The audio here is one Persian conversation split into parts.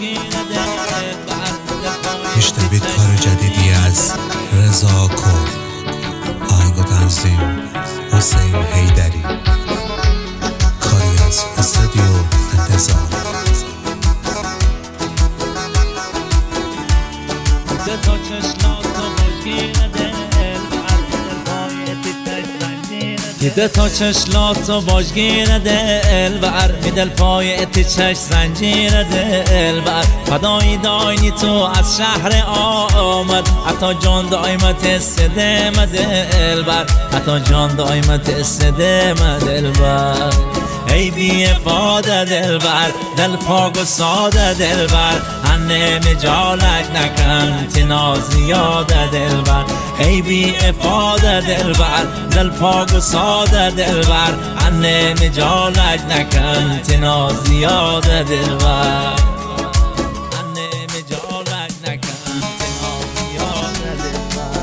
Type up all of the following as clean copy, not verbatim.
میشنوید کار جدیدی از رضا کور، آهنگ و تنظیم حسین حیدری، کاری از استودیو انتظار. دیده تا چشلات و باجگیر دل بر میدل پای تیچش زنجیر دل بر فدای داینی تو از شهر آمد حتی جان دایمت استدم دل بر حتی جان دایمت استدم دل بر ای بی افاده دل بر دل پاک و ساده دل بر هنه مجالک نکن تنا زیاده دل بر ای بی افاده دل بر دل پاک و ساده دل بر هنه مجالک نکن تنا زیاده دل بر هنه مجالک نکن تنا زیاده دل بر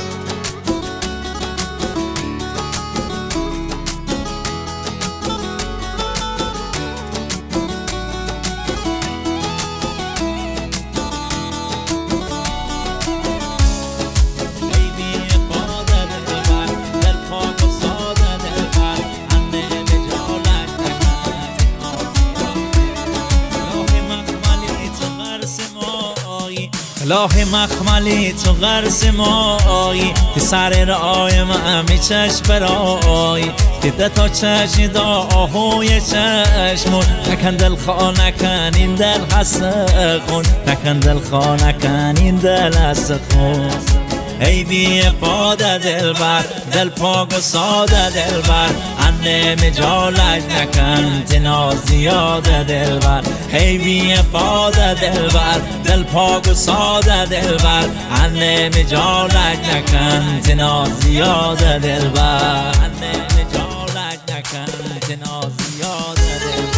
الهی مخملی تو غرس مایی که سر رای من میچش برایی دیده تا چشم دا آهوی چشمون نکن دل خواه نکن این دل حسه خون نکن دل خواه نکن این دل حسه خون ای بی افاده دل بر دل پاک و ساده دل بر انه مجالک نکن تنا زیاده دل بر ای بی افاده دل بر دل پاک و ساده دل بر انه مجالک نکن تنا زیاده دل بر انه مجالک نکن تنا زیاده دل بر